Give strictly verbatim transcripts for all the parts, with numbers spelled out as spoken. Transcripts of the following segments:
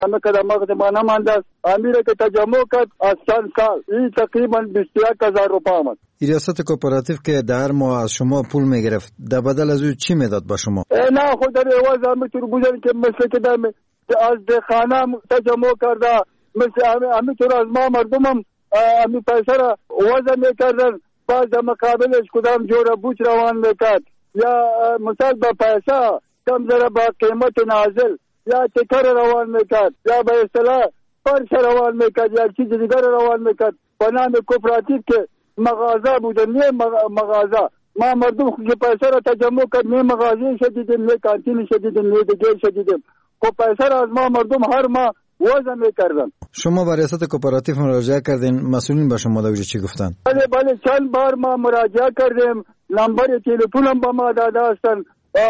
همه کدام وقت ما نمانده است. امیره که تجمع کرد از چند سال این تقریبا بیست و یک هزار روپیه آمد. ریاست کوپراتیو که در ماه از شما پول میگرفت در بدل از او چی میداد با شما؟ نه خود در عوض همینطور بودن که مثل که در از دهخانه تجمع کرده، مثل همینطور از ما مردم هم همین پیسه را وضع میکردن، باز در مقابلش کدام جور بوچ روان میکرد یا مثال با پیسه کم ذره با قیمت نازل یا تکر روان میکرد یا به اصطلاح فرش روان میکرد یا چیز دیگر روان میکرد به نام کوپراتیو که مغازه بودن. نه مغازه، ما مردم که پیسه را تجمع کرد، نه مغازه شدیدیم، نه کانتین شدیدیم، نه دیگر شدیدیم، خب پیسه را از ما مردم هر ما وضع میکردن. شما با ریاست کوپراتیو مراجعه کردین، مسئولین با شما دوجه چی گفتن؟ بله بله چند بار ما مراجعه کردیم، نمبر تلفن هم با ما داده هستن.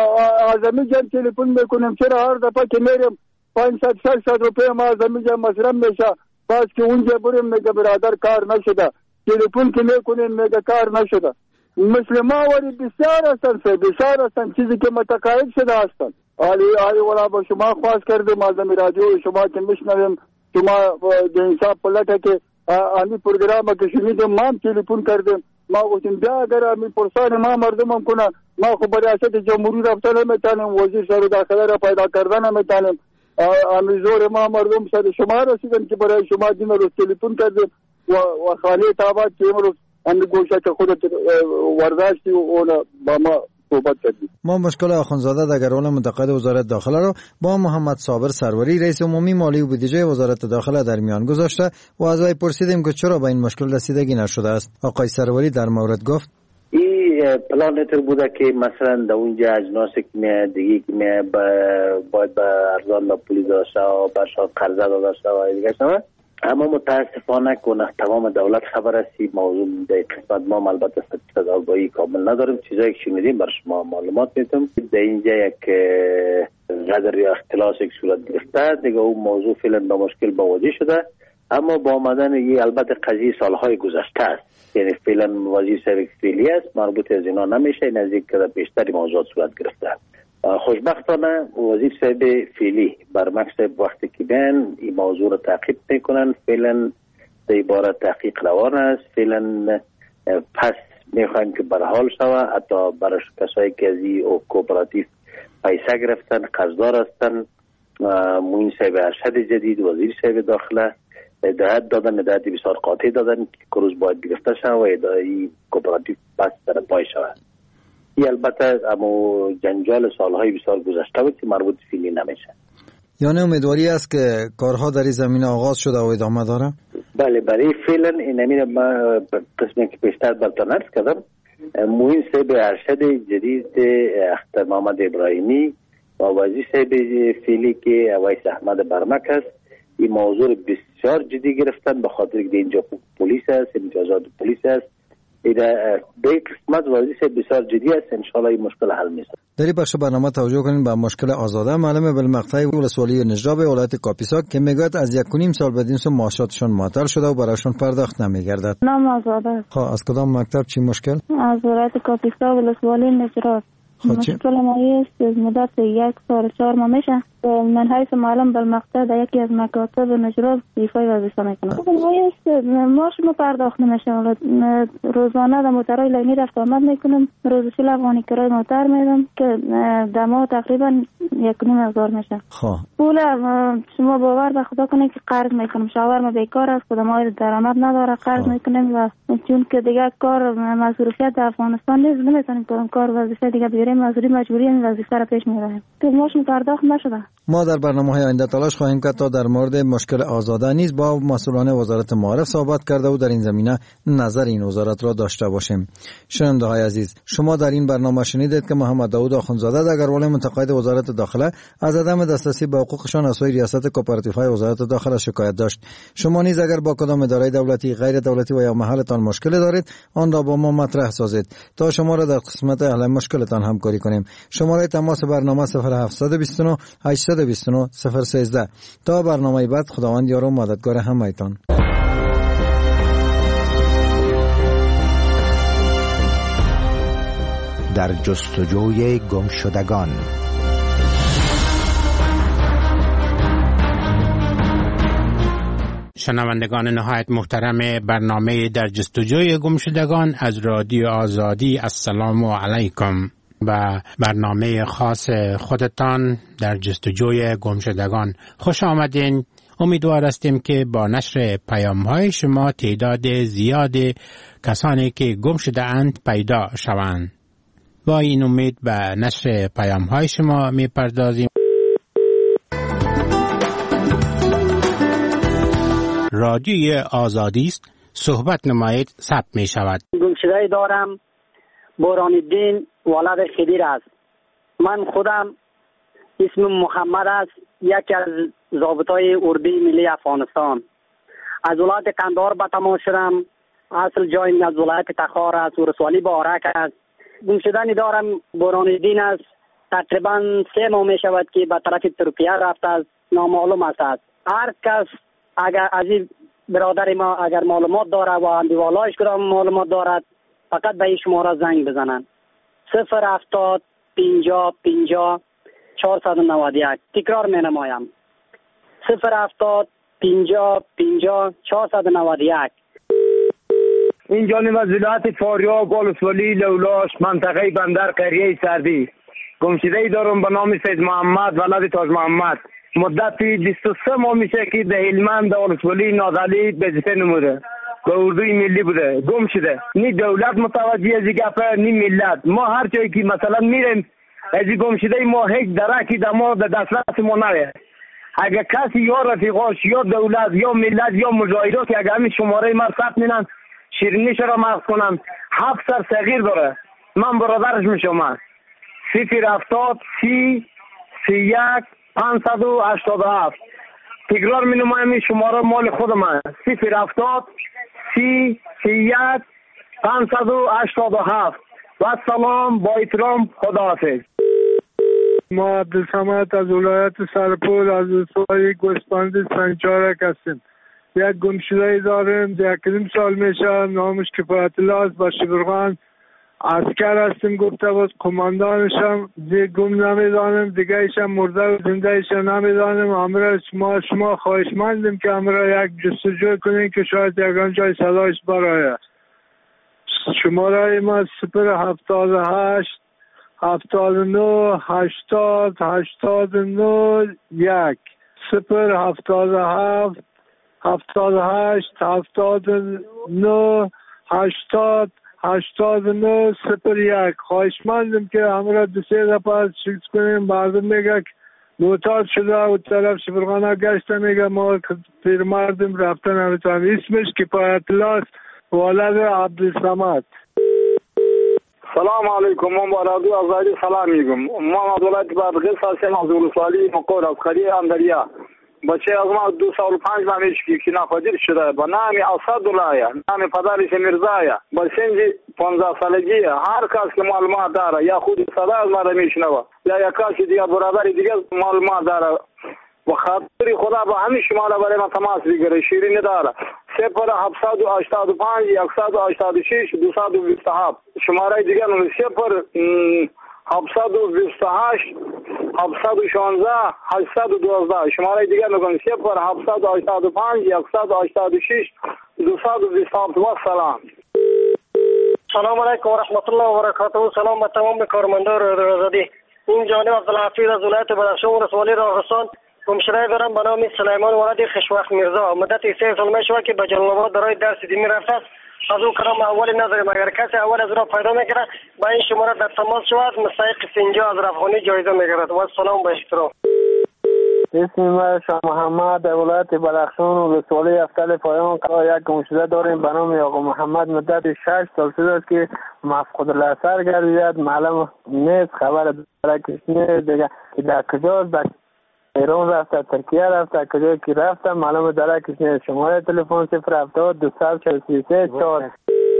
آزمی جان تلفن میکنیم، چرا هر دفعه که میریم پانصد ششصد روپیه ما آزمی جان مصرف میشه، باز که اونجا بریم میگه برادر کار نشده، تلفن که میکنیم میگه کار نشده. مثل ما ولی بسیار هستن، بسیار هستن چیزی که متقاعد شده هستن. آلی آلی ولا با شما خواست کردیم آزمی رادیو شما که میشنویم، شما به انصاف پلټه کې امی پروگرام کې شنیدم، ما هم تلیفون کردیم، ما گفتیم بیا اگر امی پرسان ما مردمم کنه، ما خو به ریاست جمهوری رفتن نمیتونیم، وزیر سر داخله را پیدا کردن نمیتونیم، امی زور ما مردم سر شما رسیدن که برای شما دین رو تلیفون کردیم و و خالی تابات که امروز امی گوشه که خودت ورداشتی اون با ما صحبت کردیم. ما مشکل آخوندزاده دگران متقاعد وزارت داخله را با محمد صابر سروری رئیس عمومی مالی و بودجه وزارت داخله در میان گذاشته و از وی پرسیدیم که چرا به این مشکل رسیدگی نشده است. آقای سروری در مورد گفت این پلان نتر بوده که مثلا در اونجا اجناس که میاد دیگه که میاد باید به ارزان به پولی داشته و برشاد قرضه داشته و دیگه شما، اما متاسفانه کنه تمام دولت خبر است این موضوع در قسمت ما البته ستیت آگاهی کامل نداریم. چیزایی که شنیدیم بر شما معلومات میتونم. در اینجا یک قدر یا اختلاس یک صورت گرفته دیگه، اون موضوع فعلا با مشکل مواجه شده، اما با آمدن این البته قضیه سالهای گذشته است، یعنی فعلا وزیر صاحب فعلی است، مربوط از اینا نمیشه، نزدیک که بیشتری موضوعات صورت گرفته. خوشبختانه وزیر صاحب فعلی بر مکتب وقتی که بیان این موضوع را تعقیب میکنن، فعلا در عبارت تحقیق روان است، فعلا پس میخوایم که برحال شود، حتی برای کسایی که از این کوپراتیو پیسه گرفتن قرضدار هستن، معین صاحب ارشد جدید وزیر صاحب داخله هدایت دادن، هدایت بسیار قاطع دادن که کروز باید گرفته شود و اداره کوپراتیو پس در پای شود. این البته اما جنجال سالهای بسیار گذشته بود که مربوط فعلی نمیشه. یعنی امیدواری است که کارها در این زمینه آغاز شده و ادامه داره؟ بله برای فعلا این امیر ما قسمی که بیشتر برتون عرض کردم، معین صاحب ارشد جدید اختر محمد ابراهیمی و وزیر صاحب فعلی که اویس احمد برمک است، این موضوع بسیار جدی گرفتن به خاطر که اینجا پلیس است، امتیازات پلیس است. به قسمت وزیر بسیار جدی است، انشاءالله این مشکل حل میشه. در این بخش برنامه توجه کنیم به مشکل آزاده. معلم بالمقطع ولسوالی نجراب ولایت کاپیسا که میگوید از یک و نیم سال بدین سو معاشاتشون معطل شده و برایشون پرداخت نمیگردد. نام آزاده. خب از کدام مکتب چی مشکل؟ از ولایت کاپیسا ولسوالی نجراب. مشکل ما است مدت یک سال چهار ماه میشه من حیث معلم بالمقطع در یکی از مکاتب نجراب ایفای وظیفه میکنم. ماش ما پرداخت نمیشه، روزانه در موترهای لاینی رفت آمد میکنم، روزی چهل افغانی کرای موتر میدم که در ماه تقریبا یک و نیم هزار میشه. خب پول شما باور به خدا کنید که قرض میکنم، شاورما بیکار است، خود ما درآمد نداره، قرض میکنیم و چون که دیگه کار مصروفیت در افغانستان نیست نمیتونیم کنیم، کار وظیفه دیگه بیاریم، مزدوری مجبوری این وظیفه را پیش میبریم که ماش پرداخت نشده. ما در برنامه‌های آینده تلاش خواهیم کرد تا در مورد مشکل آزاده نیز با مسئولان وزارت معارف صحبت کرده و در این زمینه نظر این وزارت را داشته باشیم. شنونده‌های عزیز، شما در این برنامه شنیدید که محمد داوود آخوندزاده دگربان متقاعد وزارت داخله از عدم دسترسی به حقوقشان از سوی ریاست کوپراتیوهای وزارت داخله شکایت داشت. شما نیز اگر با کدام اداره دولتی، غیر دولتی و یا محلتان مشکل دارید، آن را با ما مطرح سازید تا شما را در قسمت حل مشکلتان همکاری کنیم. شماره تماس برنامه صفر هفت دو نه هشت دو نه صفر یک سه. تا برنامه بعد، خداوند یار و مددگار همه‌تان. در جستجوی گم شدگان. شنوندگان نهایت محترم برنامه در جستجوی گمشدگان از رادیو آزادی، السلام علیکم. و برنامه خاص خودتان در جستجوی گمشدگان خوش آمدین. امیدوار هستیم که با نشر پیام های شما تعداد زیاد کسانی که گم شده اند پیدا شوند. با این امید به نشر پیام های شما می پردازیم. رادیوی آزادی است، صحبت نمایید ثبت می شود. گمشده دارم بوران الدین ولد خدیر است. من خودم اسم محمد است، یکی از ضابطای اردوی ملی افغانستان. از ولایت قندهار به تماس شدم. اصل جایم از ولایت تخار است، ولسوالی بارک است. گمشدنی دارم بوران الدین است. تقریبا سه ماه می شود که به طرف ترکیه رفته است، نامعلوم است. هر کس اگر از این برادر ما اگر معلومات داره و اندیوالایش کدام معلومات دارد، فقط به این شماره زنگ بزنن. صفر هفتاد پینجا پینجا چهارصد و نود و یک. تکرار می نمایم. صفر هفتاد پینجا پینجا چهارصد و نود و یک. این جانب از ولایت فاریاب، ولسوالی لولاش، منطقه بندر، قریه سردی. گمشده‌ای دارم به نام سید محمد ولد تاج محمد. مدت بیست و سه ماه میشه که در هلمند ولسوالی نازلی وظیفه نموده. به اردوی ملی بوده، گم شده. نی دولت متوجه از این گپه، نی ملت. ما هر جایی که مثلا میریم از این گمشده ما هیچ درکی در ما در دسترس ما نره. اگر کسی یا رفیقاش یا دولت یا ملت یا مجاهدات که اگر همین شماره ما ثبت مینن شیرینیش را مغز کنن، هفت سر صغیر داره. من برادرش میشم. صفر هفتاد سی سی یک پانصد و هشتاد و هفت. تکرار می نمایم، این شماره مال خود من. صفر هفتاد سی سی یک پانصد و هشتاد و هفت. و سلام، با احترام، خداحافظ. ما عبدالصمد از ولایت سرپول از روستای گوسفندی سنجارک هستیم. یک گمشده داریم، یک نیم سال میشه، نامش کفایت الله است. با شبرغان عسکر هستیم، گفته بود کماندانشم دیگه گم نمیدانم، دیگه ایشم مرده و زنده ایشم نمیدانم. امرا شما شما خواهشمندیم که امرا یک جستجو کنین که شاید یکان جای صدایش برای شماره ما صفر هفتاد و هشت هفتاد و نه هشتاد هشتاد و نه یک. صفر هفتاد و هفت هفتاد و هشت هفتاد و نه هشتاد هشتاد و نه صفر یک. خواهشمندیم که همراه دو سه دفعه چیز کنیم. مردم میگه معتاد شده و طرف شبرغانه گشته، میگه ما پیرمردیم رفتن نمیتونیم. اسمش کفایت الله است، ولد عبدالصمد. سلام علیکم. من با رادیو آزادی سلام میگم. ما از ولایت بادغیس هستیم، از ولسوالی مقور از قریه اندریا. بچه از ما دو سال پنج ماه میشه که ناپدید شده. با نام اسدالله، نام پدرش میرزایه، با سن پانزده سالگی. هر کس که معلومات داره یا خود صدا از ما را میشنوه یا یا کسی دیگه برادر دیگه معلومات داره، و خاطر خدا با همین شما را برای ما تماس بگیره. شیرینی داره. صفر هفتصد و هشتاد و پنج صد و هشتاد و شش دویست و بیست و هفت. شماره دیگه صفر هفتصد و بیست و هشت هفتصد و شانزده هشتصد و دوازده. شماره دیگه میگم صفر هفتصد و هشتاد و پنج صد و هشتاد و شش دویست و بیست و هفت. و سلام. سلام علیکم و رحمت الله و برکاته. سلام به تمام کارمندان رادیو آزادی. این جانب عبدالحفیظ از ولایت بدخشان ولسوالی راغستان. گمشده دارم به نام سلیمان ولد خشوخ میرزا. مدت سه سال میشه که به جلال آباد برای درس دینی رفته است. از او کلام اولی نداریم. اگر کسی اول از را پیدا میکنه با این شماره در تماس شود، مستحق سنجا از رفخانی جایزه میگیرد. و سلام به احترام. اسم من شاه محمد در ولایت بدخشان و ولسوالی افضل پایان قرار یک گمشده داریم به نام آقا محمد. مدت شش سال شده است که مفقود الاثر گردیده. معلوم نیست، خبر درکش نیست دیگه که در کجاست. در ایران رفته، ترکیه رفته، کجایی که رفته معلوم درکش نیست. شماره تلفن صفر هفتاد دو صد چهل و سه چهار.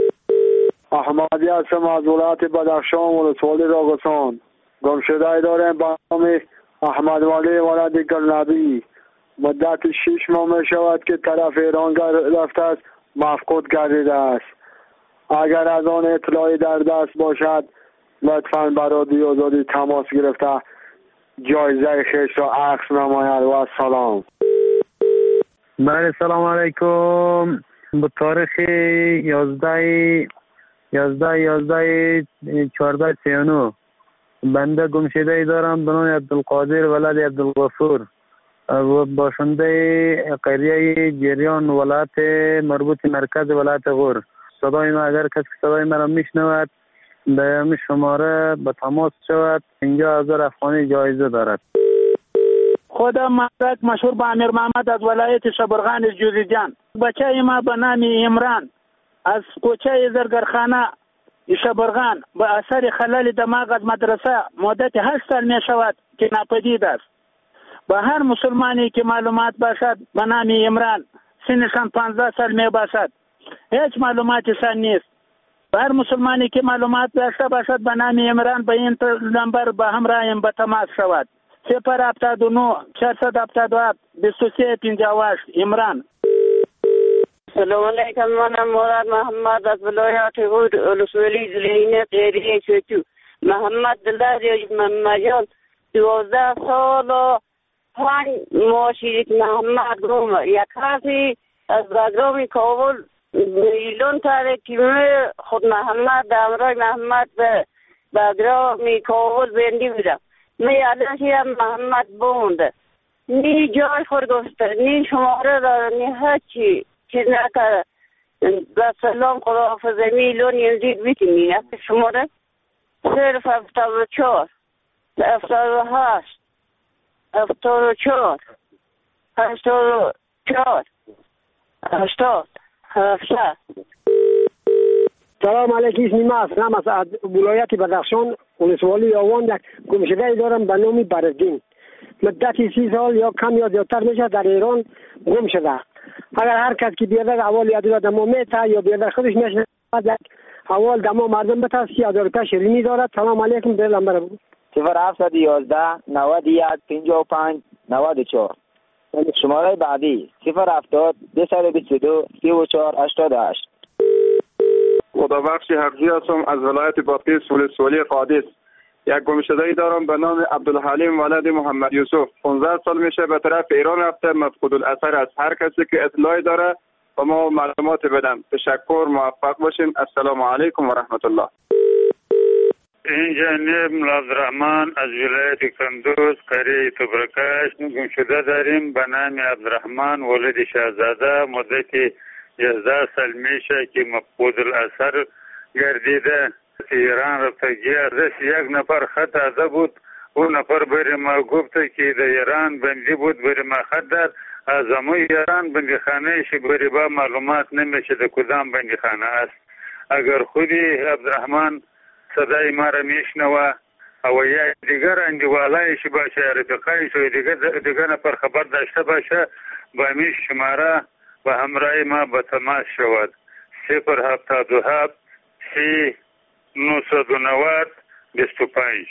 احمدی هستم از ولایت بدخشان ولسوالی راغستان. گمشده داریم به نام احمد ولی ولد گلنبی. مدت شش ماه می شود که طرف ایران رفته است، مفقود گردیده است. اگر از آن اطلاعی در دست باشد لطفاً برای آزادی تماس گرفته جایزه خیش را عکس نماید. و سلام. بله سلام علیکم. به تاریخ یازده یازده یازده چهارده سی و نو بنده گمشده ای دارم به نام عبدالقادر ولد عبدالغفور، باشنده قریه جریان ولایت مربوط مرکز ولایت غور. صدای ما اگر کسی صدای مرا میشنود به همین شماره به تماس شود. پنجاه هزار افغانی جایزه دارد. خودم مدرک مشهور با امیر محمد از ولایت شبرغان جوزجان. بچه ما به نام عمران از کوچه زرگرخانه شبرغان به اثر خلل دماغ از مدرسه مدت هشت سال می شود که ناپدید است. به هر مسلمانی که معلومات باشد به نام عمران سنشان پانزده سال می باشد هیچ معلوماتی سن نیست. به هر مسلمانی که معلومات داشته باشد به نام عمران به این نمبر به همراهیم به تماس شود. صفر هفتاد و نه چهارصد هفتاد و هفت بیست و سه پنجاه و هشت عمران. سلام علیکم. من مراد محمد از ولایت غور ولسوالی زلینه قریه چوچو. محمد دلدار محمد دوازده سال و پنج ماه شیرید محمد گروم یک کسی از بگرامی کابل میلون ترکیمه خود محمد دمرای محمد به بگرامی کابل بندی بودم. می علاشیم محمد بونده نی جای خورگفته نی شماره داره نی هرچی چیز نکره. با سلام خداحافظ میلون یزید بیتیم شماره صرف هفتاد و چهار هفتاد و هشت هفتاد و چهار هشتاد و چهار هشتاد هفته. سلام علیکم. اسمی ما اسلام از ولایت بدخشان ولسوالی آوان یک گمشده دارم به نام بردین. مدت سی سال یا کم یا زیادتر میشه در ایران گم شده. اگر هر کس که بیادر اول یادو دما میته یا بیادر خودش میشه اول دما مردم بته سی هزار روپیه شیرینی دارد. سلام علیکم. در نمبر بود صفر هفتصد و یازده نود و یک پنجاه و پنج نود و چهار. شماره بعدی صفر هفتاد دویست و بیست و دو سی و چهار هشتاد و هشت. خدابخش حفظی هستم از ولایت بادغیس ولسوالی قادس. یک گمشده‌ای دارم به نام عبدالحلیم ولد محمد یوسف. پانزده سال میشه به طرف ایران رفته. مفقود الاثر است. هر کسی که اطلاعی داره با ما معلومات بدم. تشکر. موفق باشین. السلام علیکم و رحمت الله. اینجا نیب عبدالرحمن از ولایت کندوز قریه تبرکش گمشده داریم به نام عبدالرحمن ولد شهزاده. مدت یازده سال میشه که مفقود الاثر گردیده. ایران رفتگی ازش یک نفر خط داده بود. اون نفر بری ما گفت که در ایران بندی بود بری ما خط داد. از امو ایران بندی خانه شی بری با معلومات نمیشه در کدام بندی خانه است. اگر خودی عبدالرحمن صدای ما را میشنوه او یا دیگر اندیوالایش باشه رفقایش و دیگر, دیگر نفر خبر داشته باشه با می شماره و همراه ما به تماس شود. صفر هفتاد و هفت سی نهصد و نود بیست و پنج.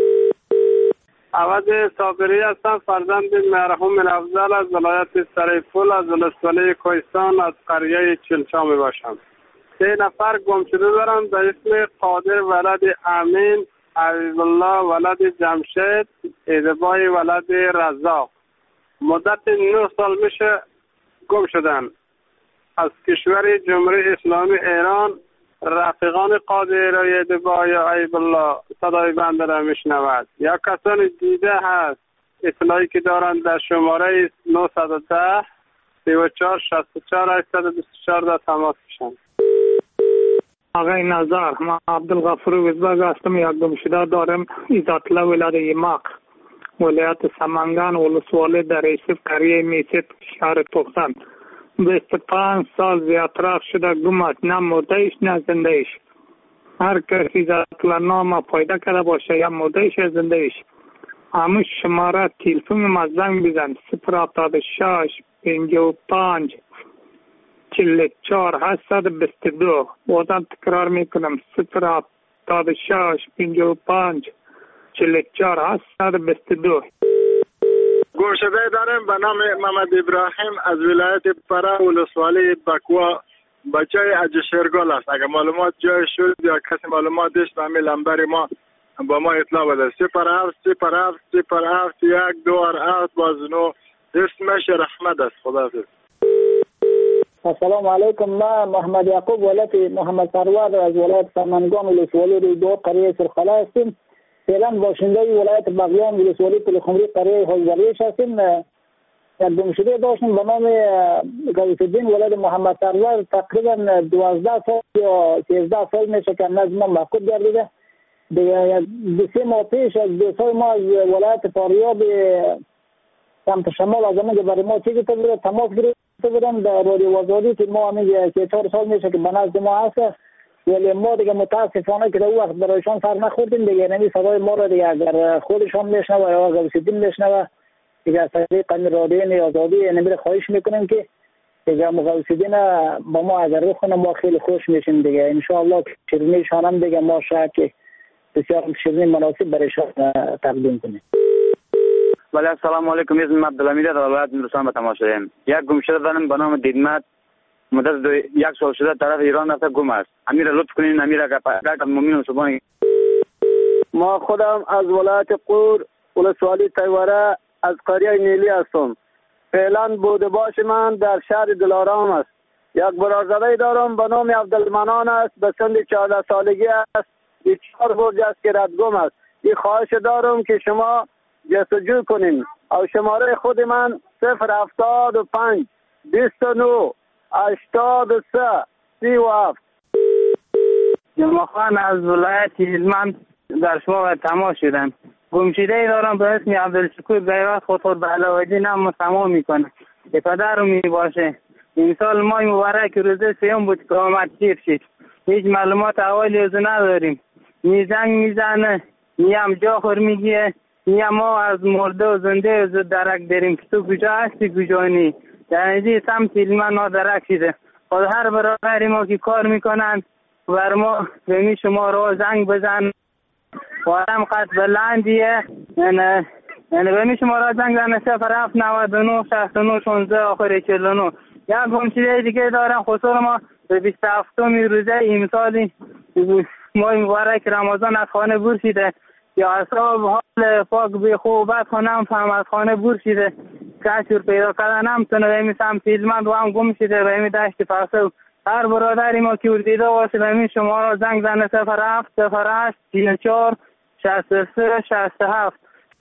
عوض صابری هستم، فرزند مرحوم افضل از ولایت سریپول از ولسوالی کوهستان از قریه چلچا می باشم. سه نفر گم شده دارم به اسم قادر ولد امین، عزیز الله ولد جمشید، ایدبای ولد رزاق. مدت نه سال میشه گم شدن. از کشور جمهوری اسلامی ایران رفیقان قادر و ایدبای و عیب الله صدای بنده را میشنود. یا کسانی دیده هست اطلاعی که دارند در شماره نهصد و ده سی و چهار شصت و چهار هشتصد و بیست و چهار در تماس بشن. آقای نظر، من عبدالغفور وزبگ هستم. یک گمشده دارم ایزاتله ولایت یماق ولایت سمنگان ولسوالی در ریسف قریه میسید شهر توخسن. بیست و پنج سال زیادتر شده گم است، نه مردهش نه زندهش. هر کسی ایزاتله نام پیدا کرده باشه یا مردهش یا زندهش همون شماره تلفن ما زنگ بزن. صفر هفتاد و شش پنجاه و پنج چهل و چهار هشتصد و بیست و دو. بازم تکرار میکنم صفر هفتاد و شش پنجاه و پنج چهل و چهار هشتصد و بیست و دو. گمشده دارم به نام محمد ابراهیم از ولایت پره ولسوالی بکوا. بچه اجشرگل است. اگر معلومات جای شد یا کسی معلومات داشت به همین لمبر ما با ما اطلاع بده. صفر هفت صفر هفت صفر هفت یک دو هفت باز نو. اسمش رحمت است. خداحافظ. السلام علیکم. من محمد یعقوب ولایت محمد سرور از ولایت سمنگان ولسوالی ریدو قریه سرخلا هستیم. فعلا باشنده ولایت بغلان ولسوالی پلخمری قریه حوزویش هستیم. یک گمشده داشتیم به نام غوث الدین ولایت محمد سرور. تقریبا دوازده سال یا سیزده سال میشه که نزد ما محکوم گردیده. دیگه دو سه ماه پیش از دوستای ما از ولایت فاریاب سمت شمال از همون که برای ما چیزی تو بوده تماس گرفته بودن در رادیو آزادی که ما همین سه چهار سال میشه که به نزد ما هست، ولی ما دیگه متاسفانه که در وقت برایشان سر نخوردیم دیگه. نمی صدای ما را دیگه اگر خودشان میشنوه یا غوث الدین میشنوه دیگه از طریق رادیو آزادی نمیره خواهش میکنیم که دیگه غوث الدین با ما اگر بخونه ما خیلی خوش میشیم دیگه. ان شاء الله شیرینیشان هم دیگه ما شاید بسیار شیرینی مناسب برایشان تقدیم کنیم. ولی السلام علیکم. اسمم عبدالحمید از ولایت نورستان به تماس شدیم. یک گمشده دارم به نام دیدمت مدت دو یک سال شده طرف ایران رفته گم است. امیر لطف کنین امیر اگر پیدا مؤمن صبحانی. ما خودم از ولایت قور ولسوالی تیوره از قریه نیلی هستم. فعلا بوده باش من در شهر دلارام است. یک برادرزاده دارم به نام عبدالمنان است، به سن چهارده سالگی است. این چهار برج است که ردگم است. این خواهش دارم که شما جستجو کنین. او شماره خود من صفر هفتاد و پنج بیست و نو هشتاد و سه سی و هفت. جمعخان از ولایت هلمند در شما تماس شدم. گمشده ای دارم به اسم عبدالشکور بیوت خطور به علاوالدین هم تمام میکنه که پدر می باشه. این سال ماه مبارک روزه سیوم بود که آمد گیر شد. هیچ معلومات اولی از نداریم. نی زنگ میزنه نی هم جا خور میگیه نی ما از مرده و زنده از درک داریم که تو کجا هستی کجا نی. در اینجا سمت علمان ما درک شده. خود هر برادری ما که کار میکنن بر ما بمی شما رو زنگ بزن و هم قد بلندیه یعنی یعنی بمی شما رو زنگ بزن صفر هفت نود و نه شصت و نه شانزده آخر چهل و نه. یک گمشده دیگه دارم خصوصا ما به بیست و هفتم روزه امسالی ماه مبارک رمضان از خانه برشیده یا اصحاب حال پاک به خوبت خانم فهم از خانه برشیده کشور پیدا کردن هم تونه به سمت هلمند و هم گم شده به این دشت پرسو. هر برادری ما که دیده باشه به این شما را زنگ زنه صفر هفت صفر هشت سی و چهار شصت و سه شصت و هفت.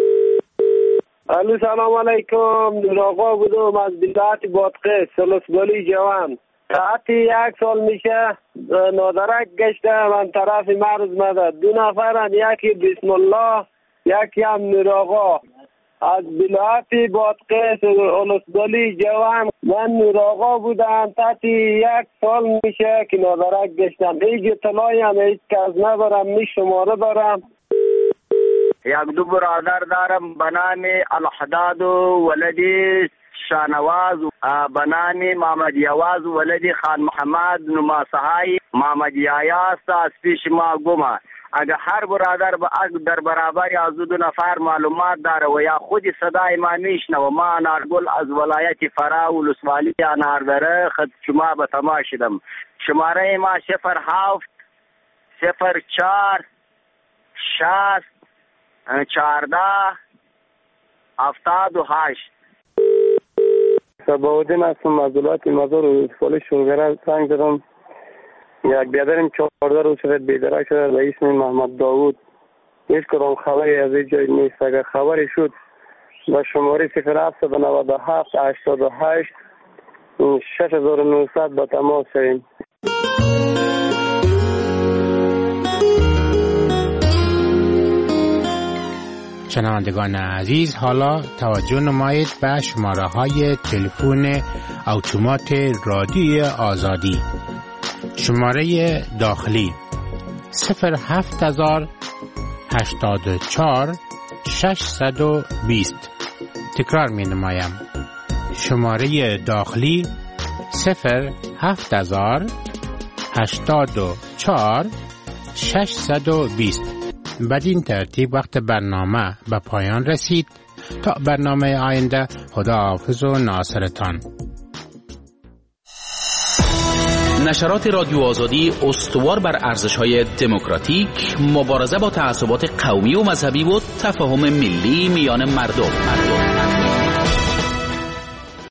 الو سلام علیکم. نور آقا بودم از بلاد بادقه سلسبالی جوان. ساعت یک سال میشه نادرک گشته من طرف مرز مده. دو نفرن یکی بسم الله یکی هم نور آقا از بلاد بادقه سلسبالی جوان. من نور آقا بودم تاتی یک سال میشه که نادرک گشتم. هیچ اطلاعی هم هیچ کس ندارم. می شماره دارم. یک دو برادر دارم بنام الحداد ولدی شانواز بنام محمد یواز ولدی خان محمد نماسهای محمد یایاست از پیش ما گمه. اگر هر برادر با در برابر از دو نفر معلومات داره و یا خود صدای ما میشنوه ما انارگل از ولایت فرا ولسوالی اناردره خد شما به تماس شدم. شماره ما صفر هفت صفر چهار شصت چهارده هفتاد و هشت. صباودین هستم از ولایت مزار ولسوالی شونگره زنگ زدم. یک بیادرم چهارده روز شده بیدرک شده به اسم محمد داوود. هیچ کدام خبری از این جای نیست. اگر خبری شد با شماره صفر هفت نود و هفت هشتاد و هشت شش هزار و نهصد با تماس شویم. شنوندگان عزیز حالا توجه نمایید به شماره های تلفن اتومات رادیوی آزادی. شماره داخلی صفر هفت هزار هشتاد و چهار ششصد و بیست. تکرار می نمایم. شماره داخلی صفر هفت هزار هشتاد و چهار ششصد و بیست. بدین ترتیب وقت برنامه به پایان رسید. تا برنامه آینده خداحافظ و ناصرتان. نشرات رادیو آزادی استوار بر ارزش‌های دموکراتیک، مبارزه با تعصبات قومی و مذهبی و تفاهم ملی میان مردم. مردم.